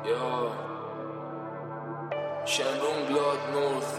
Yo, Shenron Blood North.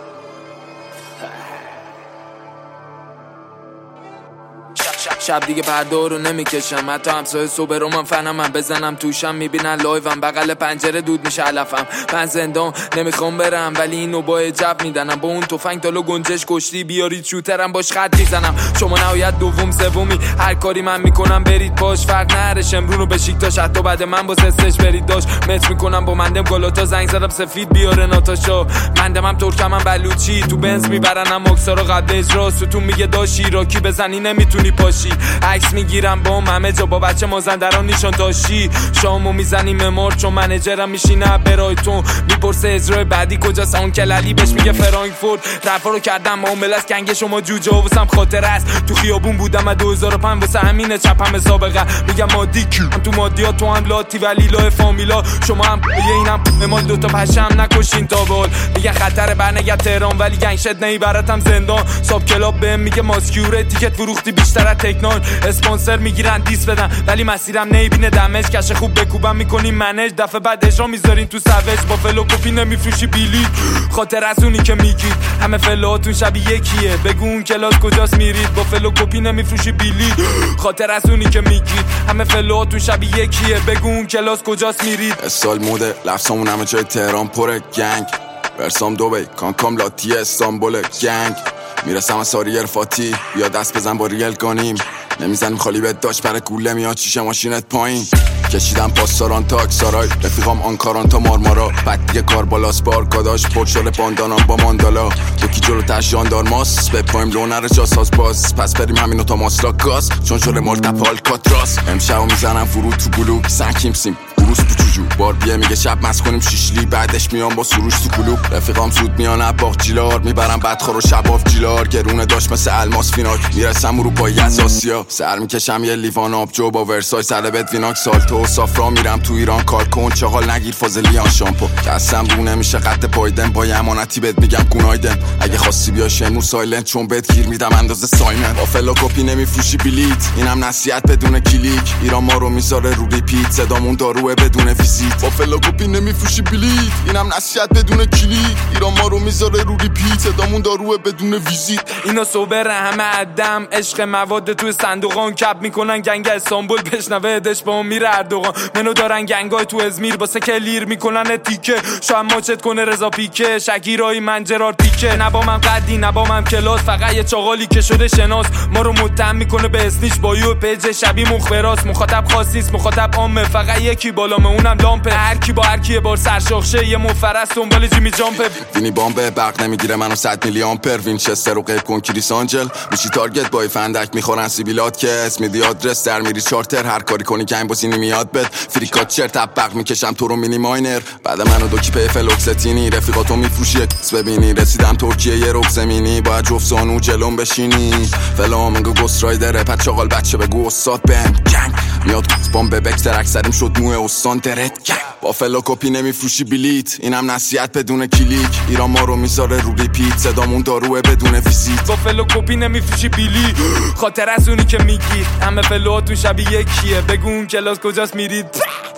شب دیگه پرده رو نمیکشم، حتی همسایه صبح رو من فنم بزنم توشم، میبینن لایوم بغل پنجره دود میشه علفم. من زندان نمیخوام برم ولی اینو با جب میدنم، با اون تفنگ تالو گنجش کشتی بیارید شوترم باش خط میزنم. شما نهایت دوم سومی، هر کاری من میکنم برید باش، فرق نره شمرون رو بشیکتاش، حتی بعد من با سستش برید داش. متر میکنم با مندم گالاتا، زنگ زدم سفید بیاره ناتاشا، مندمم ترکمم بلوچی، تو بنز میبرنم اکسارا قبل اجرا، ستون میگه داشی راکی بزنی نمیتونی پاشی، عکس میگیرم با همه جا با بچه مازندران نیشان داشتی، شامو میزنیم ممار چون منیجرم میشینه برایتون، میپرسه اجرای بعدی کجاست، اون کلالی بهش میگه فرانکفورت. رفا رو کردم معامله است گنگ شما جوجه واسم خاطر است، تو خیابون بودم از 2005 واسه همینه چپم سابقه، میگم مادی کی تو مادیات، تو هم لاتی ولی لای فامیلا، شما هم یه اینم ما دوتا پشم نکشین تا بال، میگن خطر برنگه تهران ولی گنگ شد نمیبرتم زندان، ساب کلاب بهم میگه ماسکیوره تیکت فروختی بیشتر از تکنان، اسپانسر میگیرن دیس بدن ولی مسیرم نمیبینه دمج، کش خوب بکوبم میکنیم منج، دفعه بعد اجرا میذارین تو سوج، با فلو کپی نمیفروشی بیلی، خاطر از اونی که میگید همه فلوهاتون شبیه یکیه، بگو اون کلاس کجاست میرید، با فلو کپی نمیفروشی بیلی، خاطر از اونی که میگید همه فلوهاتون شبیه یکیه، بگو اون کلاس کجاست میرید. سال موده لفظامون همه جای تهران پره گنگ، برسام دوبی کانکام لاتی استانبول گنگ، میرسم از ساری ارفاتی بیا دست بزن با ریل کنیم، نمیزنیم خالی بهت داشت برای گوله میاد شیشه ماشینت پایین، کشیدم پاساران تا اکسارای رفیقام آنکاران تا مارمارا، بعد دیگه کار بالاس بارکاداش پرشل پاندانان با ماندالا، دوکی جلو تشیان دارماس به پایم لونر جاساز باز، پس بریم همینو تا ماسلاک گاز چون شل ملتپال کاتراس، امشبو میزنم فرود تو گلوب سنکیم سیم بروز تو چوجو، بار بیه میگه شب مست کنیم شیشلی، بعدش میام با سروش تو کلوب، رفیقام زود میان اباق جیلار، میبرم بدخور و شباف جیلار، گرونه داشت مثل الماس فیناک، میرسم اروپایی از آسیا، سر میکشم یه لیوان آبجو با ورسای سلبت ویناک سالتو، صافرا میرم تو ایران کار کن چاقال نگیر فاضلیان شامپو، دستم رو نمیشه قد پایدن با یه امانتی بهت میگم گونایدن، اگه خواستی بیا شمرو سایلنت چون بهت گیر میدم اندازه سایمن، با فلا کپی نمیفروشی بلیت، اینم نصیحت بدون کلیک، ایران ما رو میذاره رو ریپیت، صدامون داروه بدون ویزیت، با فلا کپی نمیفروشی بلیت، اینم نصیحت بدون کلیک، ایران ما رو میذاره رو ریپیت، صدامون داروه بدون ویزیت، اینا صبر همه عدم عشق مواد تو صندوقان، کپ میکنن گنگ استانبول بشنوه دش با میره اردوغان، منو دارن گنگای تو ازمیر واسه کلیر میکنن تیکه، شاید ماچت کنه رضا پیکه، شکیرای من جرار پیکه، نبامم قدی نبامم کلاس، فقط یه چاقالی که شده شناس، ما رو متهم میکنه به اسنیش با یو پیج شبیه مخبراست، مخاطب خاص نیست مخاطب عامه، فقط یکی بالامه اونم لامپه، هر کی با هر کی بار سرشاخشه یه مفرس دنبال جیمی جامپ، وینی بامبه برق نمیگیره منو 100 میلی آمپر، وینچستر و قیب کن کریس آنجل، میشی تارگت بای فندک میخورن سیبیلات که اسم میدی آدرس در میری چارتر، هر کاری کنی که این بازی نمیاد بد، فریکات چرت ابق میکشم تو رو مینی ماینر، بعد منو دو کی پی فلوکستینی، رفیقاتو میفروشی ببینی، رسیدم ترکیه یه رک زمینی، باید جفت زانو جلوم بشینی، فلامنگو گوست رایدره پد چاقال بچه بگو استاد بهم گنگ، میاد بامب بکتر اکثریم شد موه استان درت گنگ، با فلا کپی نمیفروشی بلیت، اینم نصیحت بدون کلیک، ایران ما رو میذاره رو ریپیت، صدامون داروه بدون ویزیت، با فلو کپی نمیفروشی بیلی، خاطر از اونی که میگید همه فلوهاتون شبیه یکیه، بگو اون کلاس کجاست میرید.